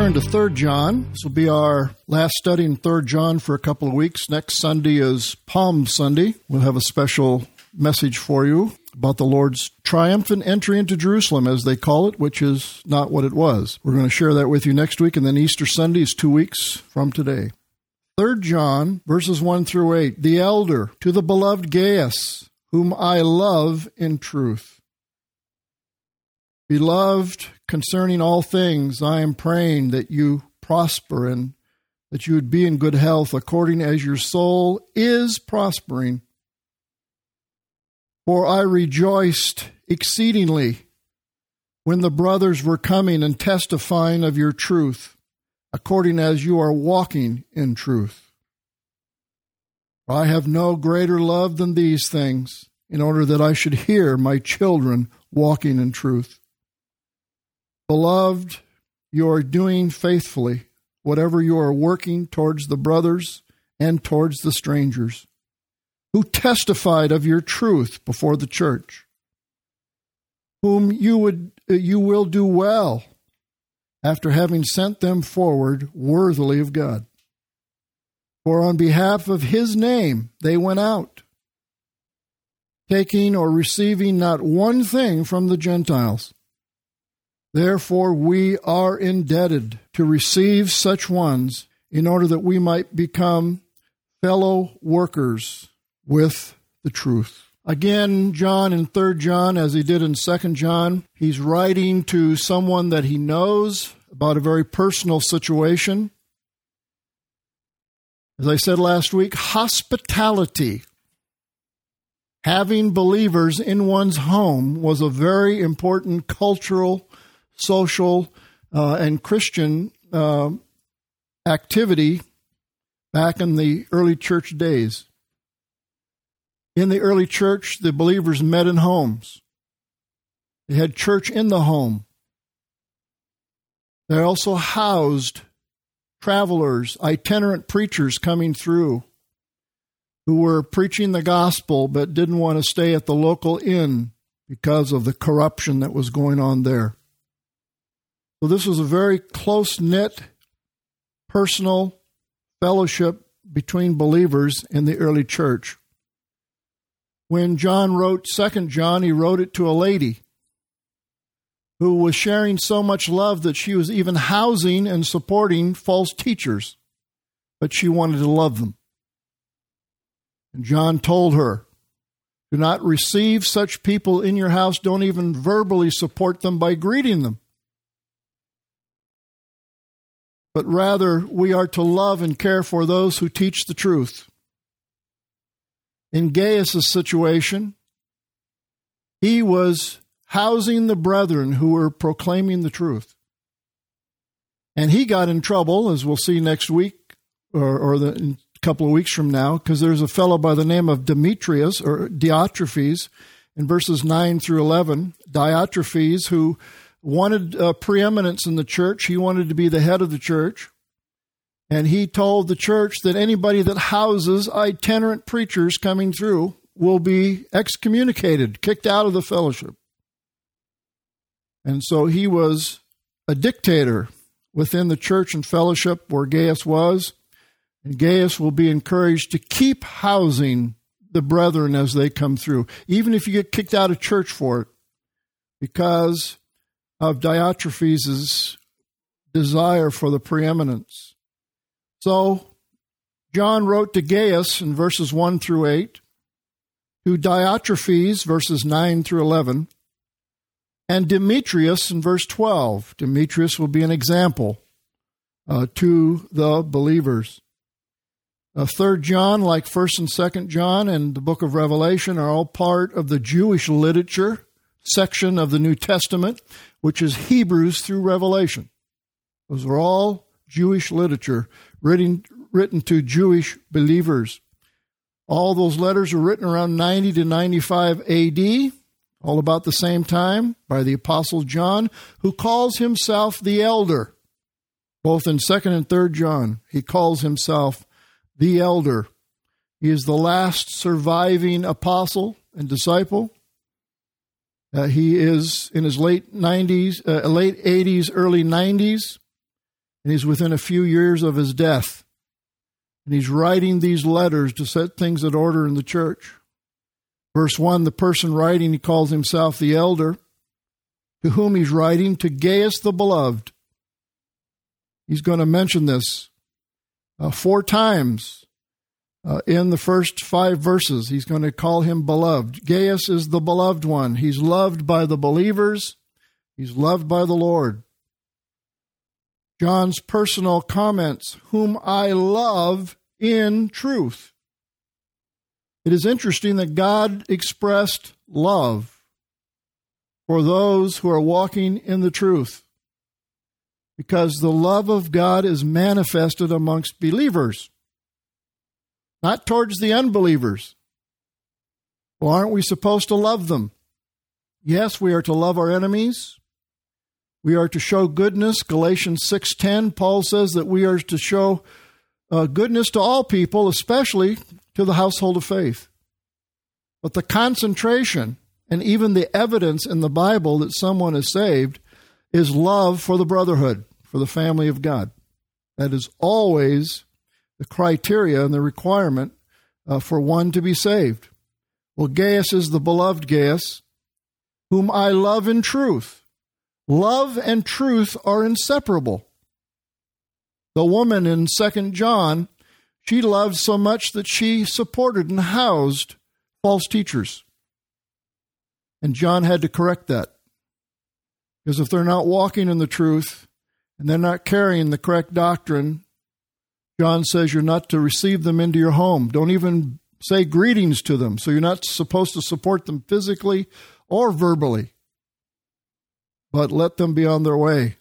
turn to 3 John. This will be our last study in 3 John for a couple of weeks. Next Sunday is Palm Sunday. We'll have a special message for you about the Lord's triumphant entry into Jerusalem, as they call it, which is not what it was. We're going to share that with you next week, and then Easter Sunday is 2 weeks from today. 3 John, verses 1 through 8. The elder, to the beloved Gaius, whom I love in truth. Beloved, concerning all things, I am praying that you prosper and that you would be in good health according as your soul is prospering. For I rejoiced exceedingly when the brothers were coming and testifying of your truth, according as you are walking in truth. I have no greater love than these things, in order that I should hear my children walking in truth. Beloved, you are doing faithfully whatever you are working towards the brothers and towards the strangers, who testified of your truth before the church, whom you will do well after having sent them forward worthily of God. For on behalf of his name they went out, taking or receiving not one thing from the Gentiles. Therefore, we are indebted to receive such ones in order that we might become fellow workers with the truth. Again, John in 3 John, as he did in 2 John, he's writing to someone that he knows about a very personal situation. As I said last week, hospitality, having believers in one's home, was a very important cultural, social, and Christian activity back in the early church days. In the early church, the believers met in homes. They had church in the home. They also housed travelers, itinerant preachers coming through who were preaching the gospel but didn't want to stay at the local inn because of the corruption that was going on there. So this was a very close-knit, personal fellowship between believers in the early church. When John wrote 2 John, he wrote it to a lady who was sharing so much love that she was even housing and supporting false teachers, but she wanted to love them. And John told her, do not receive such people in your house. Don't even verbally support them by greeting them. But rather, we are to love and care for those who teach the truth. In Gaius' situation, he was housing the brethren who were proclaiming the truth. And he got in trouble, as we'll see next week, or in a couple of weeks from now, because there's a fellow by the name of Demetrius, or Diotrephes, in verses 9 through 11. Diotrephes, who wanted preeminence in the church. He wanted to be the head of the church. And he told the church that anybody that houses itinerant preachers coming through will be excommunicated, kicked out of the fellowship. And so he was a dictator within the church and fellowship where Gaius was. And Gaius will be encouraged to keep housing the brethren as they come through, even if you get kicked out of church for it, because of Diotrephes' desire for the preeminence. So, John wrote to Gaius in verses 1 through 8, to Diotrephes, verses 9 through 11, and Demetrius in verse 12. Demetrius will be an example to the believers. 3 John, like 1 and 2 John and the book of Revelation, are all part of the Jewish literature section of the New Testament, which is Hebrews through Revelation. Those are all Jewish literature written to Jewish believers. All those letters were written around 90 to 95 AD, all about the same time, by the Apostle John, who calls himself the elder. Both in 2 and 3 John, he calls himself the elder. He is the last surviving apostle and disciple. He is in his late 80s, early 90s. and he's within a few years of his death. And he's writing these letters to set things in order in the church. Verse 1, the person writing, he calls himself the elder, to whom he's writing, to Gaius the beloved. He's going to mention this 4 times in the first 5 verses. He's going to call him beloved. Gaius is the beloved one. He's loved by the believers. He's loved by the Lord. John's personal comments, whom I love in truth. It is interesting that God expressed love for those who are walking in the truth, because the love of God is manifested amongst believers, not towards the unbelievers. Well, aren't we supposed to love them? Yes, we are to love our enemies. We are to show goodness. Galatians 6:10, Paul says that we are to show goodness to all people, especially to the household of faith. But the concentration and even the evidence in the Bible that someone is saved is love for the brotherhood, for the family of God. That is always the criteria and the requirement for one to be saved. Well, Gaius is the beloved Gaius, whom I love in truth. Love and truth are inseparable. The woman in 2 John, she loved so much that she supported and housed false teachers. And John had to correct that. Because if they're not walking in the truth and they're not carrying the correct doctrine, John says you're not to receive them into your home. Don't even say greetings to them. So you're not supposed to support them physically or verbally, but let them be on their way.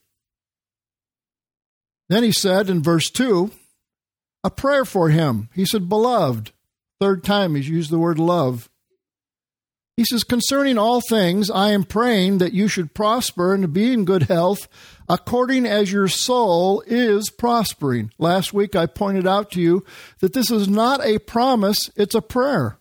Then he said in verse 2, a prayer for him. He said, beloved. 3rd time he's used the word love. He says, concerning all things, I am praying that you should prosper and to be in good health, according as your soul is prospering. Last week I pointed out to you that this is not a promise, it's a prayer.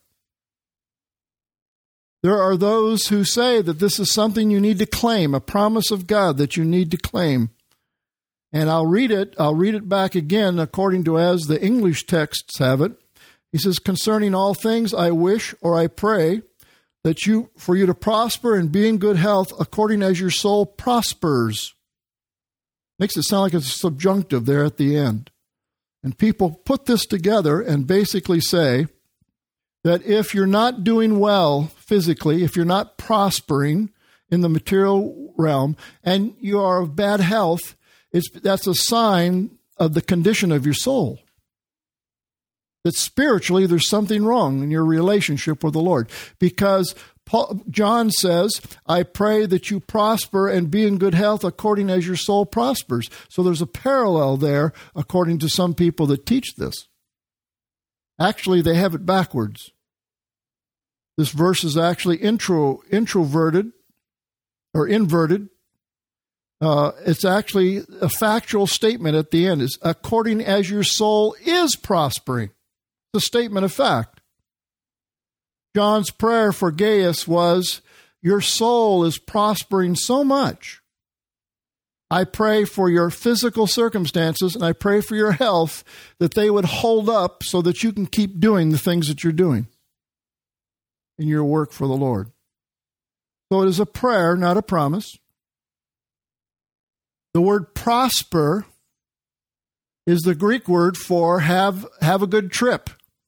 There are those who say that this is something you need to claim, a promise of God that you need to claim. And I'll read it back again according to as the English texts have it. He says, concerning all things, I wish or I pray that for you to prosper and be in good health according as your soul prospers. Makes it sound like it's a subjunctive there at the end. And people put this together and basically say that if you're not doing well physically, if you're not prospering in the material realm, and you are of bad health, that's a sign of the condition of your soul. That spiritually there's something wrong in your relationship with the Lord. Because John says, I pray that you prosper and be in good health according as your soul prospers. So there's a parallel there according to some people that teach this. Actually, they have it backwards. This verse is actually introverted or inverted. It's actually a factual statement at the end. It's according as your soul is prospering. It's a statement of fact. John's prayer for Gaius was, your soul is prospering so much. I pray for your physical circumstances and I pray for your health that they would hold up so that you can keep doing the things that you're doing in your work for the Lord. So it is a prayer, not a promise. The word prosper is the Greek word for have a good trip.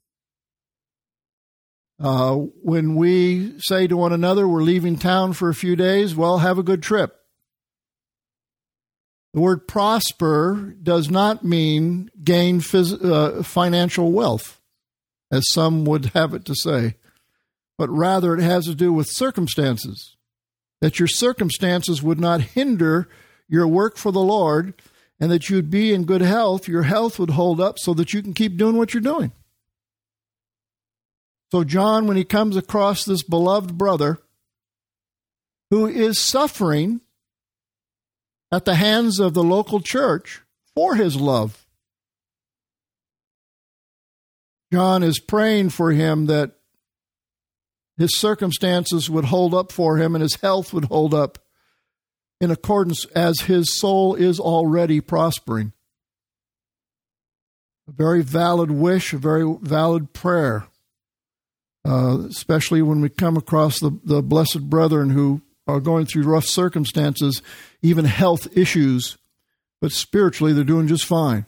When we say to one another, we're leaving town for a few days, well, have a good trip. The word prosper does not mean gain financial wealth, as some would have it to say, but rather it has to do with circumstances, that your circumstances would not hinder your work for the Lord, and that you'd be in good health, your health would hold up so that you can keep doing what you're doing. So John, when he comes across this beloved brother who is suffering at the hands of the local church for his love, John is praying for him that his circumstances would hold up for him and his health would hold up in accordance as his soul is already prospering. A very valid wish, a very valid prayer, especially when we come across the blessed brethren who are going through rough circumstances, even health issues, but spiritually they're doing just fine.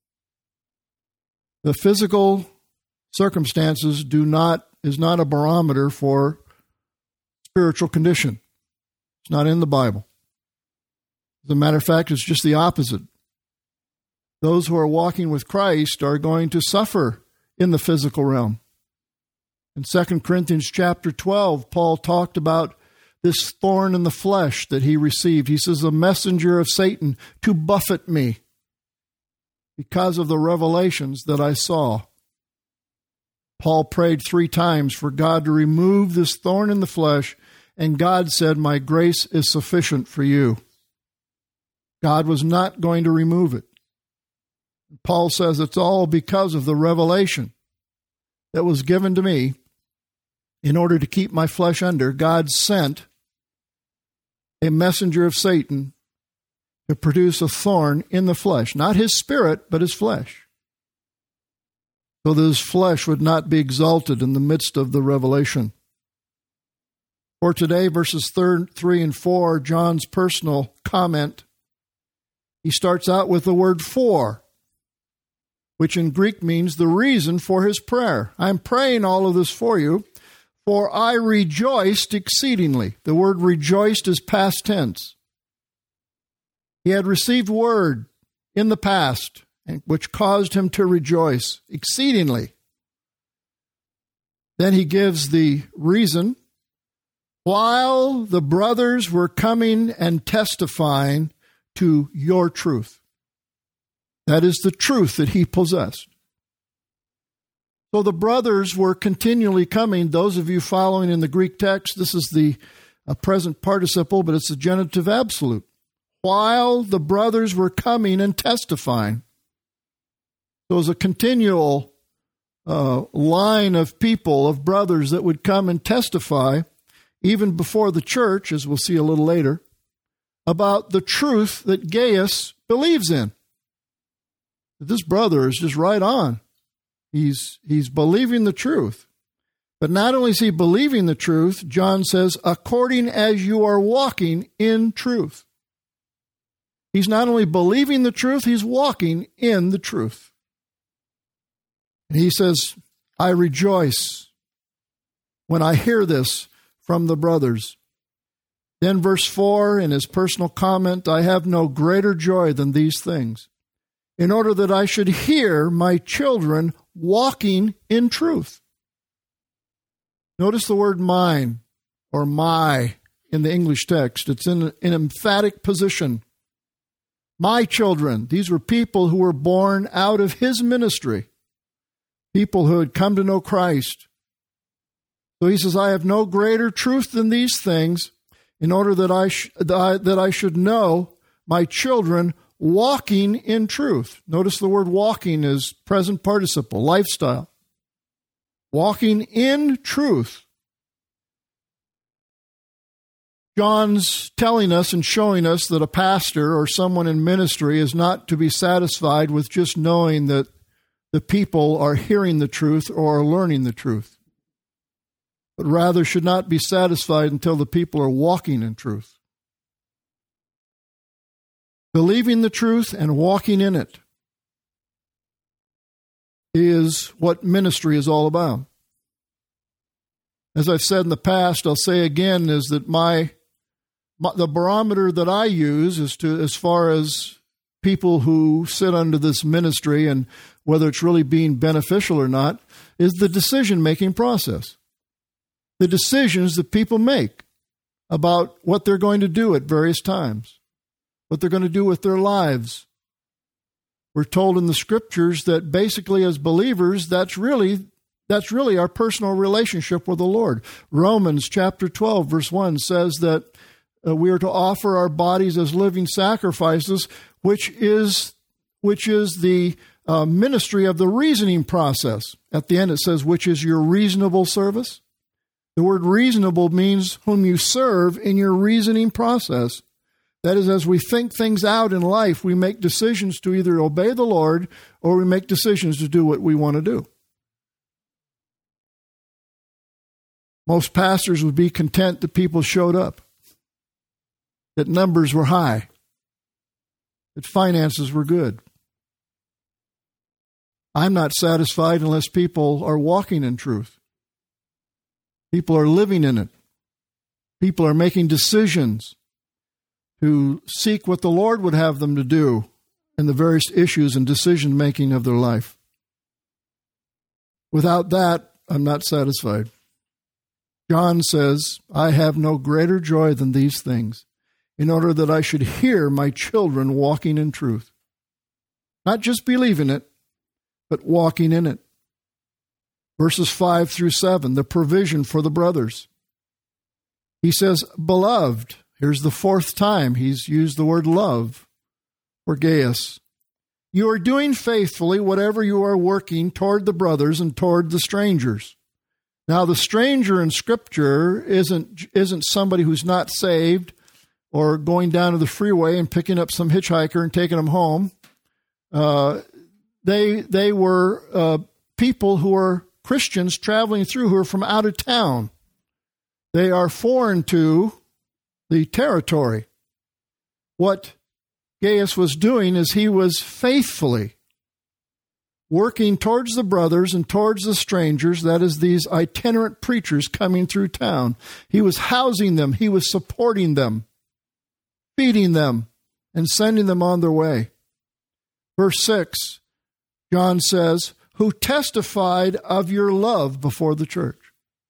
The physical circumstances is not a barometer for spiritual condition. It's not in the Bible. As a matter of fact, it's just the opposite. Those who are walking with Christ are going to suffer in the physical realm. In 2 Corinthians chapter 12, Paul talked about this thorn in the flesh that he received. He says, a messenger of Satan to buffet me because of the revelations that I saw. Paul prayed 3 times for God to remove this thorn in the flesh, and God said, my grace is sufficient for you. God was not going to remove it. Paul says it's all because of the revelation that was given to me in order to keep my flesh under. God sent a messenger of Satan to produce a thorn in the flesh, not his spirit, but his flesh, so that his flesh would not be exalted in the midst of the revelation. For today, verses 3 and 4, John's personal comment, he starts out with the word for, which in Greek means the reason for his prayer. I'm praying all of this for you, for I rejoiced exceedingly. The word rejoiced is past tense. He had received word in the past, which caused him to rejoice exceedingly. Then he gives the reason. While the brothers were coming and testifying to your truth. That is the truth that he possessed. So the brothers were continually coming. Those of you following in the Greek text, this is the present participle, but it's the genitive absolute. While the brothers were coming and testifying. So it was a continual line of people, of brothers that would come and testify, even before the church, as we'll see a little later, about the truth that Gaius believes in. This brother is just right on. He's believing the truth. But not only is he believing the truth, John says, according as you are walking in truth. He's not only believing the truth, he's walking in the truth. And he says, I rejoice when I hear this from the brothers. Then verse 4, in his personal comment, I have no greater joy than these things, in order that I should hear my children walking in truth. Notice the word mine, or my, in the English text. It's in an emphatic position. My children, these were people who were born out of his ministry, people who had come to know Christ. So he says, I have no greater truth than these things, in order that I should know my children walking in truth. Notice the word walking is present participle, lifestyle. Walking in truth. John's telling us and showing us that a pastor or someone in ministry is not to be satisfied with just knowing that the people are hearing the truth or are learning the truth, but rather should not be satisfied until the people are walking in truth. Believing the truth and walking in it is what ministry is all about. As I've said in the past, I'll say again, is that the barometer that I use is to, as far as people who sit under this ministry and whether it's really being beneficial or not, is the decision-making process. The decisions that people make about what they're going to do at various times, what they're going to do with their lives. We're told in the scriptures that basically as believers, that's really our personal relationship with the Lord. Romans chapter 12, verse 1 says that we are to offer our bodies as living sacrifices, which is the ministry of the reasoning process. At the end it says, which is your reasonable service. The word reasonable means whom you serve in your reasoning process, That is, as we think things out in life, we make decisions to either obey the Lord or we make decisions to do what we want to do. Most pastors would be content that people showed up, that numbers were high, that finances were good. I'm not satisfied unless people are walking in truth. People are living in it. People are making decisions to seek what the Lord would have them to do in the various issues and decision-making of their life. Without that, I'm not satisfied. John says, I have no greater joy than these things, in order that I should hear my children walking in truth. Not just believing it, but walking in it. Verses 5 through 7, the provision for the brothers. He says, beloved, here's the fourth time he's used the word love for Gaius. You are doing faithfully whatever you are working toward the brothers and toward the strangers. Now, the stranger in Scripture isn't somebody who's not saved or going down to the freeway and picking up some hitchhiker and taking them home. They were people who are Christians traveling through who are from out of town. They are foreign to the territory. What Gaius was doing is he was faithfully working towards the brothers and towards the strangers, that is, these itinerant preachers coming through town. He was housing them, he was supporting them, feeding them, and sending them on their way. Verse 6, John says, who testified of your love before the church.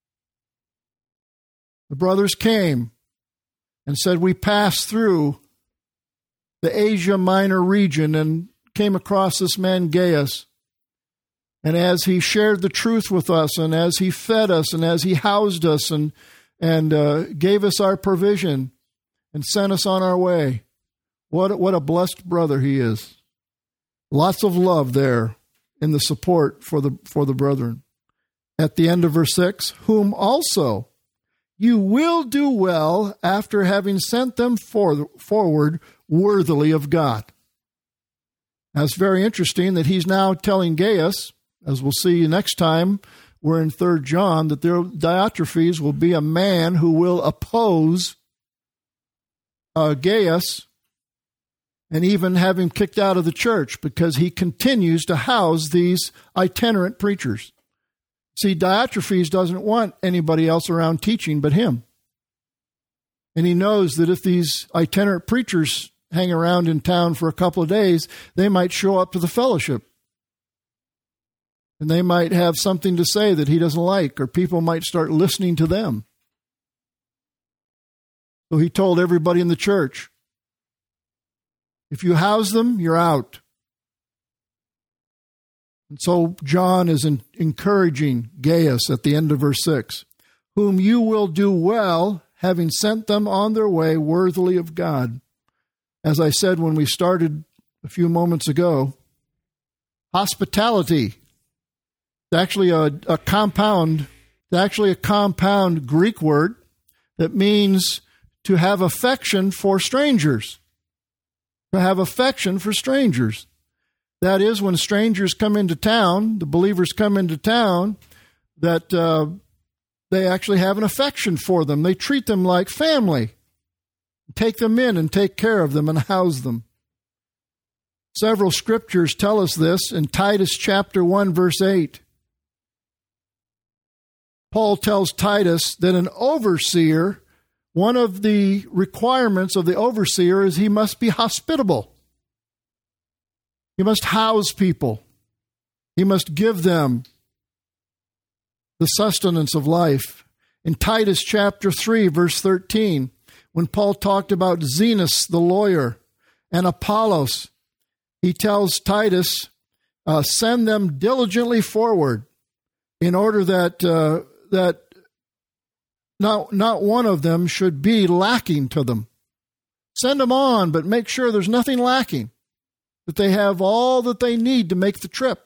The brothers came and said, we passed through the Asia Minor region and came across this man Gaius. And as he shared the truth with us, and as he fed us, and as he housed us, and gave us our provision, and sent us on our way, what a blessed brother he is. Lots of love there in the support for the brethren. At the end of verse 6, whom also you will do well after having sent them forward worthily of God. Now, it's very interesting that he's now telling Gaius, as we'll see next time we're in 3 John, that Diotrephes will be a man who will oppose Gaius and even have him kicked out of the church because he continues to house these itinerant preachers. See, Diotrephes doesn't want anybody else around teaching but him. And he knows that if these itinerant preachers hang around in town for a couple of days, they might show up to the fellowship. And they might have something to say that he doesn't like, or people might start listening to them. So he told everybody in the church, if you house them, you're out. And so John is encouraging Gaius at the end of verse 6, whom you will do well, having sent them on their way worthily of God. As I said when we started a few moments ago, hospitality. It's actually a compound Greek word that means to have affection for strangers. To have affection for strangers. That is, when strangers come into town, the believers come into town, that they actually have an affection for them. They treat them like family. Take them in and take care of them and house them. Several scriptures tell us this in Titus chapter 1, verse 8. Paul tells Titus that an overseer, one of the requirements of the overseer is he must be hospitable. He must house people. He must give them the sustenance of life. In Titus chapter 3, verse 13, when Paul talked about Zenas, the lawyer, and Apollos, he tells Titus, send them diligently forward in order that not one of them should be lacking to them. Send them on, but make sure there's nothing lacking, that they have all that they need to make the trip.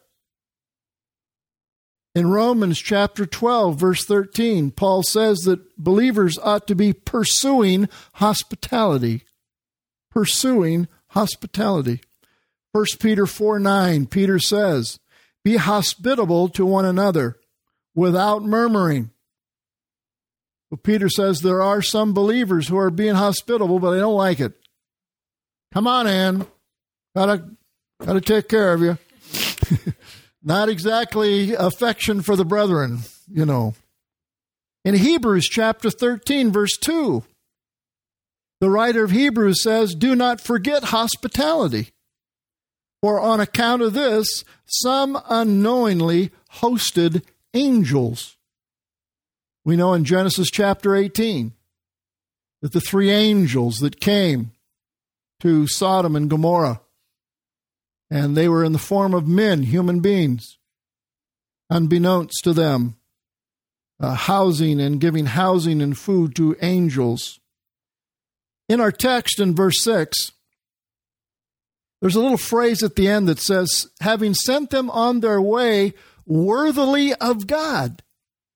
In Romans chapter 12, verse 13, Paul says that believers ought to be pursuing hospitality. pursuing hospitality. 1 Peter 4:9, Peter says, "Be hospitable to one another without murmuring." Well, Peter says there are some believers who are being hospitable, but they don't like it. Come on, Ann. Gotta take care of you. Not exactly affection for the brethren, you know. In Hebrews chapter 13, verse 2, the writer of Hebrews says, "Do not forget hospitality, for on account of this, some unknowingly hosted angels." We know in Genesis chapter 18 that the three angels that came to Sodom and Gomorrah, and they were in the form of men, human beings, unbeknownst to them, housing and giving housing and food to angels. In our text in verse 6, there's a little phrase at the end that says, "having sent them on their way worthily of God."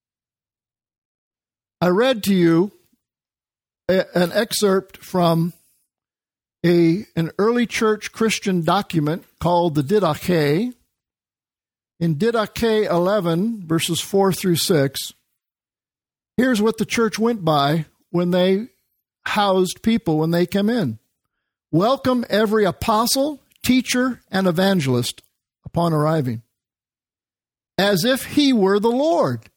I read to you an excerpt from an early church Christian document called the Didache. In Didache 11, verses 4 through 6, here's what the church went by when they housed people when they came in. "Welcome every apostle, teacher, and evangelist upon arriving, as if he were the Lord,"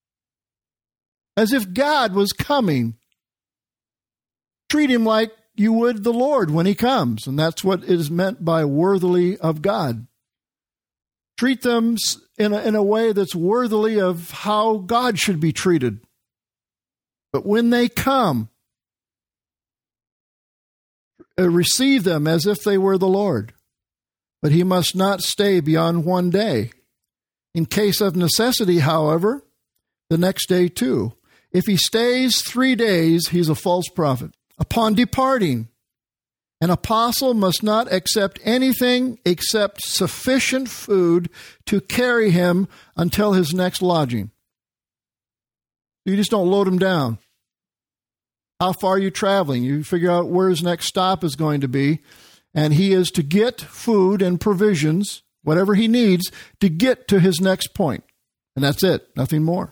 as if God was coming. Treat him like you would the Lord when he comes, and that's what is meant by worthily of God. Treat them in a way that's worthily of how God should be treated. But when they come, receive them as if they were the Lord. But he must not stay beyond one day. In case of necessity, however, the next day too. If he stays 3 days, he's a false prophet. Upon departing, an apostle must not accept anything except sufficient food to carry him until his next lodging. You just don't load him down. How far are you traveling? You figure out where his next stop is going to be, and he is to get food and provisions, whatever he needs, to get to his next point. And that's it, nothing more.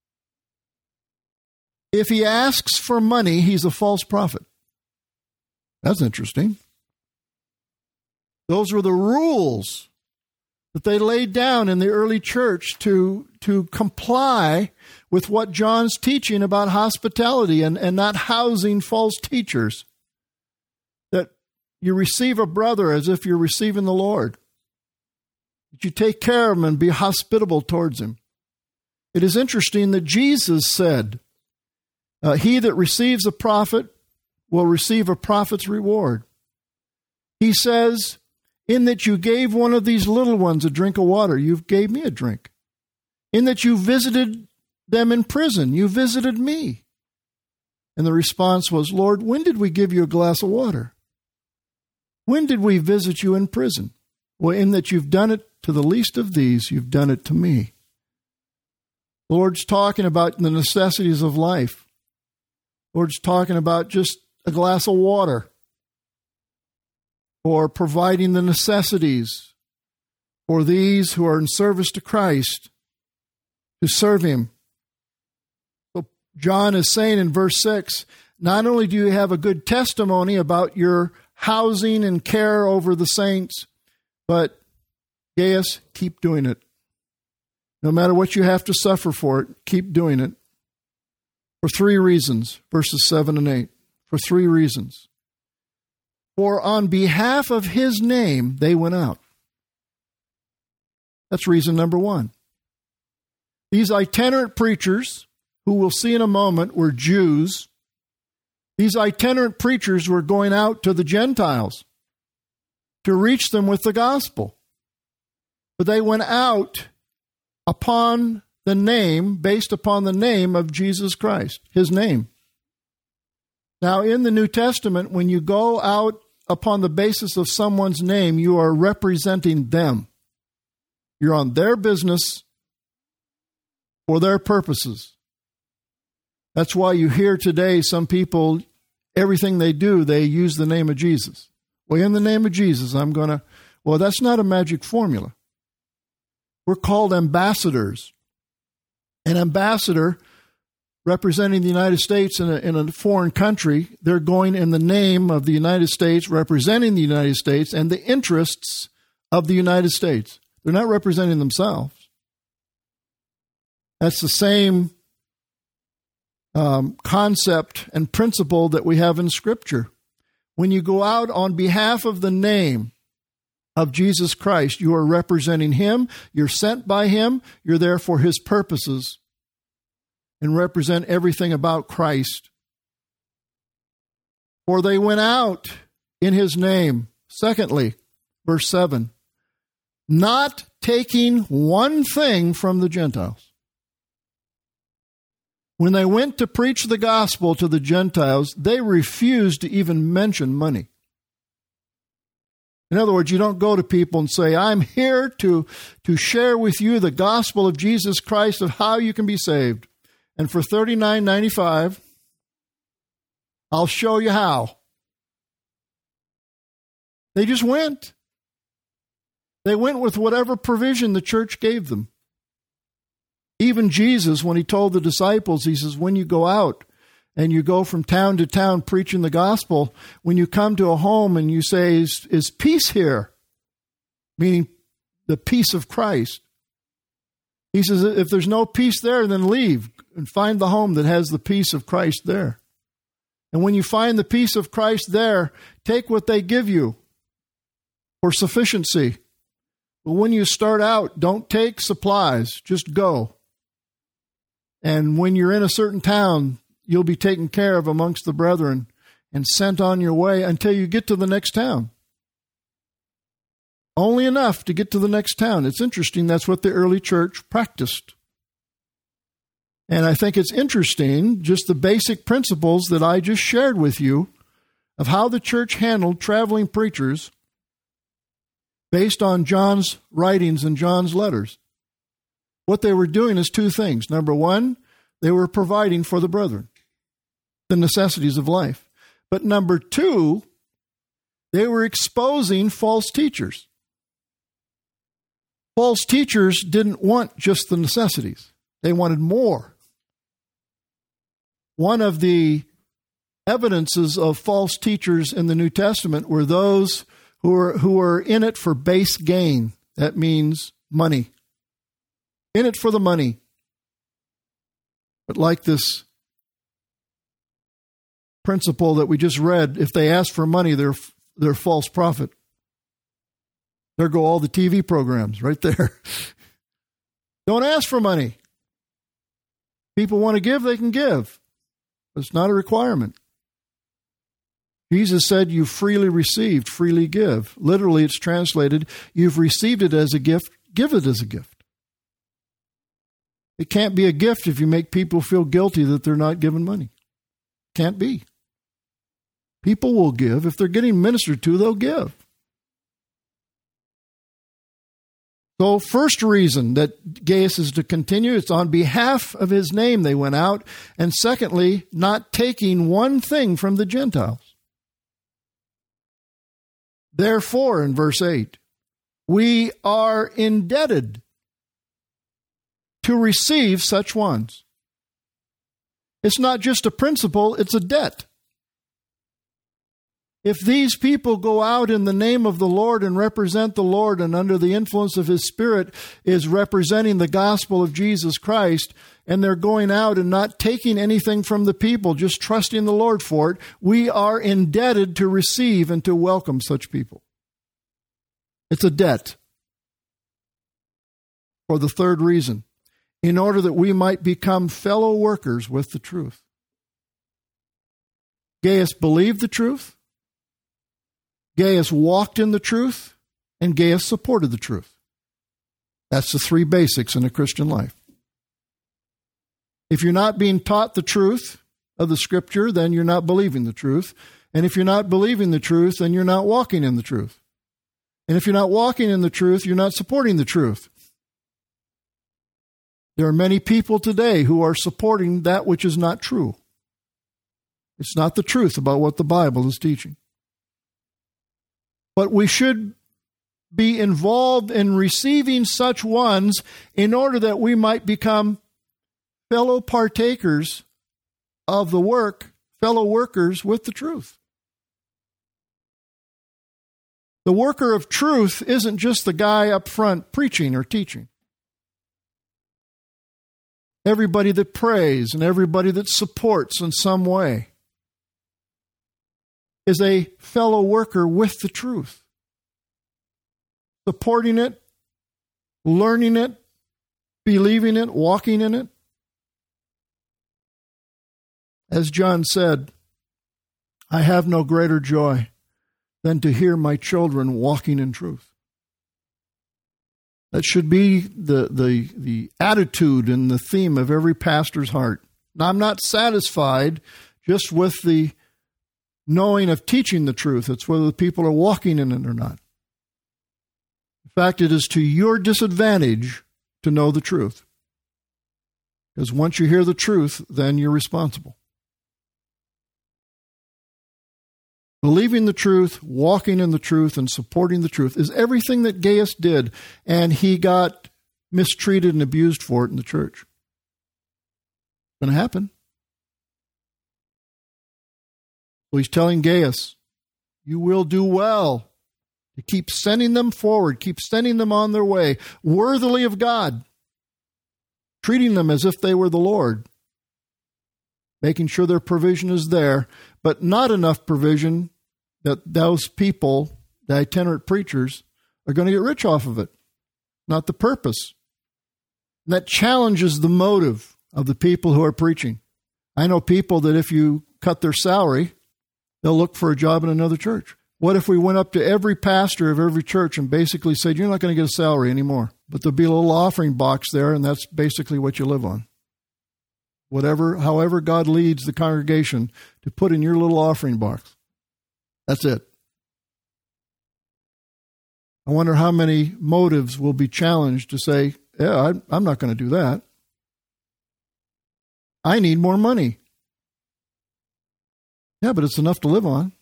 If he asks for money, he's a false prophet. That's interesting. Those were the rules that they laid down in the early church to comply with what John's teaching about hospitality and not housing false teachers. That you receive a brother as if you're receiving the Lord. That you take care of him and be hospitable towards him. It is interesting that Jesus said, "He that receives a prophet will receive a prophet's reward." He says, "In that you gave one of these little ones a drink of water, you gave me a drink. In that you visited them in prison, you visited me." And the response was, "Lord, when did we give you a glass of water? When did we visit you in prison?" "Well, in that you've done it to the least of these, you've done it to me." The Lord's talking about the necessities of life. The Lord's talking about just a glass of water, or providing the necessities for these who are in service to Christ, to serve him. So John is saying in verse 6, not only do you have a good testimony about your housing and care over the saints, but Gaius, keep doing it. No matter what you have to suffer for it, keep doing it. For 3 reasons, verses 7 and 8. For 3 reasons. For on behalf of his name, they went out. That's reason number 1. These itinerant preachers, who we'll see in a moment, were Jews. These itinerant preachers were going out to the Gentiles to reach them with the gospel. But they went out upon the name, based upon the name of Jesus Christ, his name. Now, in the New Testament, when you go out upon the basis of someone's name, you are representing them. You're on their business for their purposes. That's why you hear today some people everything they do, they use the name of Jesus. Well, in the name of Jesus, well, that's not a magic formula. We're called ambassadors. An ambassador representing the United States in a foreign country, they're going in the name of the United States, representing the United States and the interests of the United States. They're not representing themselves. That's the same concept and principle that we have in Scripture. When you go out on behalf of the name of Jesus Christ, you are representing Him, you're sent by Him, you're there for His purposes, and represent everything about Christ. For they went out in His name. Secondly, verse 7, not taking one thing from the Gentiles. When they went to preach the gospel to the Gentiles, they refused to even mention money. In other words, you don't go to people and say, I'm here to share with you the gospel of Jesus Christ of how you can be saved. And for $39.95, I'll show you how. They just went. They went with whatever provision the church gave them. Even Jesus, when He told the disciples, He says, when you go out and you go from town to town preaching the gospel, when you come to a home and you say, is peace here? Meaning the peace of Christ. He says, if there's no peace there, then leave and find the home that has the peace of Christ there. And when you find the peace of Christ there, take what they give you for sufficiency. But when you start out, don't take supplies, just go. And when you're in a certain town, you'll be taken care of amongst the brethren and sent on your way until you get to the next town. Only enough to get to the next town. It's interesting, that's what the early church practiced. And I think it's interesting, just the basic principles that I just shared with you of how the church handled traveling preachers based on John's writings and John's letters. What they were doing is two things. Number one, they were providing for the brethren, the necessities of life. But number two, they were exposing false teachers. False teachers didn't want just the necessities. They wanted more. One of the evidences of false teachers in the New Testament were those who were in it for base gain. That means money. In it for the money. But like this principle that we just read, if they ask for money, they're a false prophet. There go all the TV programs right there. Don't ask for money. People want to give, they can give. It's not a requirement. Jesus said, you freely received, freely give. Literally, it's translated, you've received it as a gift, give it as a gift. It can't be a gift if you make people feel guilty that they're not giving money. Can't be. People will give. If they're getting ministered to, they'll give. So first reason that Gaius is to continue, it's on behalf of his name they went out. And secondly, not taking one thing from the Gentiles. Therefore, in verse 8, we are indebted to receive such ones. It's not just a principle, it's a debt. If these people go out in the name of the Lord and represent the Lord and under the influence of His Spirit is representing the gospel of Jesus Christ, and they're going out and not taking anything from the people, just trusting the Lord for it, we are indebted to receive and to welcome such people. It's a debt. For the third reason, in order that we might become fellow workers with the truth. Gaius believed the truth. Gaius walked in the truth, and Gaius supported the truth. That's the three basics in a Christian life. If you're not being taught the truth of the Scripture, then you're not believing the truth. And if you're not believing the truth, then you're not walking in the truth. And if you're not walking in the truth, you're not supporting the truth. There are many people today who are supporting that which is not true. It's not the truth about what the Bible is teaching. But we should be involved in receiving such ones in order that we might become fellow partakers of the work, fellow workers with the truth. The worker of truth isn't just the guy up front preaching or teaching. Everybody that prays and everybody that supports in some way is a fellow worker with the truth. Supporting it, learning it, believing it, walking in it. As John said, I have no greater joy than to hear my children walking in truth. That should be the attitude and the theme of every pastor's heart. Now, I'm not satisfied just with the knowing of teaching the truth. It's whether the people are walking in it or not. In fact, it is to your disadvantage to know the truth. Because once you hear the truth, then you're responsible. Believing the truth, walking in the truth, and supporting the truth is everything that Gaius did, and he got mistreated and abused for it in the church. It's going to happen. So he's telling Gaius, you will do well to keep sending them forward, keep sending them on their way, worthily of God, treating them as if they were the Lord, making sure their provision is there, but not enough provision that those people, the itinerant preachers, are going to get rich off of it. Not the purpose. And that challenges the motive of the people who are preaching. I know people that if you cut their salary, they'll look for a job in another church. What if we went up to every pastor of every church and basically said, you're not going to get a salary anymore, but there'll be a little offering box there, and that's basically what you live on. However God leads the congregation to put in your little offering box. That's it. I wonder how many motives will be challenged to say, yeah, I'm not going to do that. I need more money. Yeah, but it's enough to live on.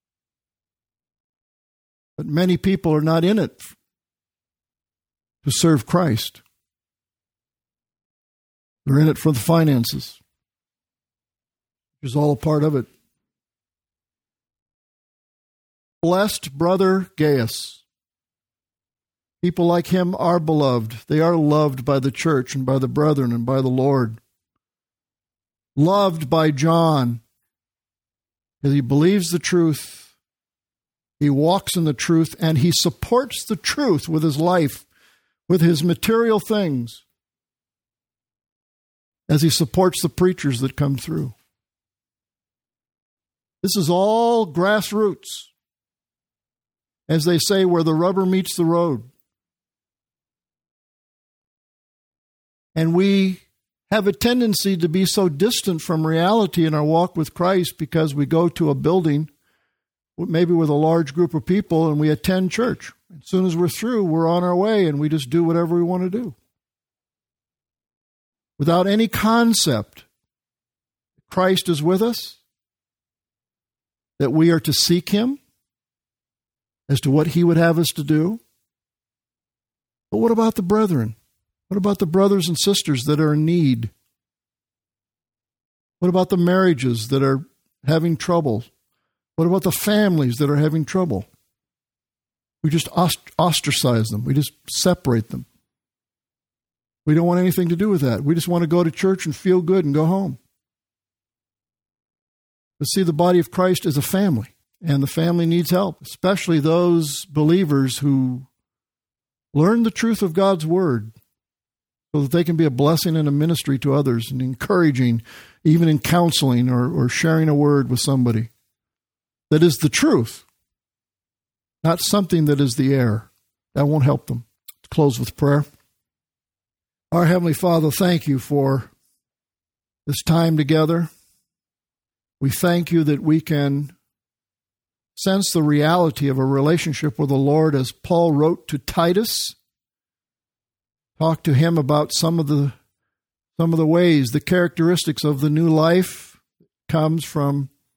But many people are not in it to serve Christ. They're in it for the finances, which is all a part of it. Blessed brother Gaius. People like him are beloved. They are loved by the church and by the brethren and by the Lord. Loved by John, because he believes the truth, he walks in the truth, and he supports the truth with his life, with his material things, as he supports the preachers that come through. This is all grassroots. As they say, where the rubber meets the road. And we have a tendency to be so distant from reality in our walk with Christ because we go to a building, maybe with a large group of people, and we attend church. As soon as we're through, we're on our way, and we just do whatever we want to do. Without any concept, Christ is with us, that we are to seek him, as to what he would have us to do. But what about the brethren? What about the brothers and sisters that are in need? What about the marriages that are having trouble? What about the families that are having trouble? We just ostracize them. We just separate them. We don't want anything to do with that. We just want to go to church and feel good and go home. But see, the body of Christ is a family. And the family needs help, especially those believers who learn the truth of God's word so that they can be a blessing and a ministry to others and encouraging, even in counseling or sharing a word with somebody. That is the truth, not something that is the error. That won't help them. Let's close with prayer. Our Heavenly Father, thank you for this time together. We thank you that we can sense the reality of a relationship with the Lord as Paul wrote to Titus. Talk to him about some of the ways, the characteristics of the new life comes from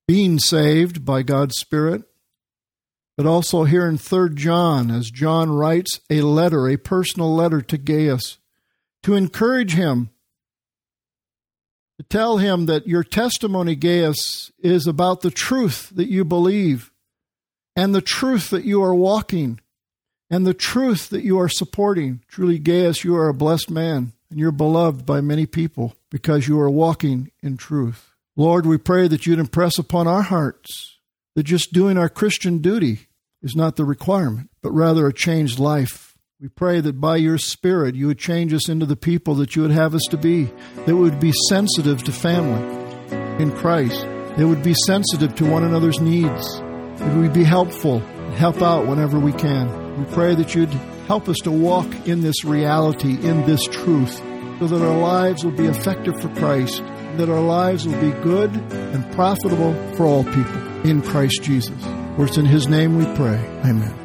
being saved by God's Spirit, but also here in 3 John, as John writes a letter, a personal letter to Gaius, to encourage him, to tell him that your testimony, Gaius, is about the truth that you believe, and the truth that you are walking, and the truth that you are supporting. Truly, Gaius, you are a blessed man, and you're beloved by many people because you are walking in truth. Lord, we pray that you'd impress upon our hearts that just doing our Christian duty is not the requirement, but rather a changed life. We pray that by your Spirit you would change us into the people that you would have us to be, that would be sensitive to family in Christ, that would be sensitive to one another's needs, that we'd be helpful and help out whenever we can. We pray that you'd help us to walk in this reality, in this truth, so that our lives will be effective for Christ, that our lives will be good and profitable for all people in Christ Jesus. For it's in his name we pray. Amen.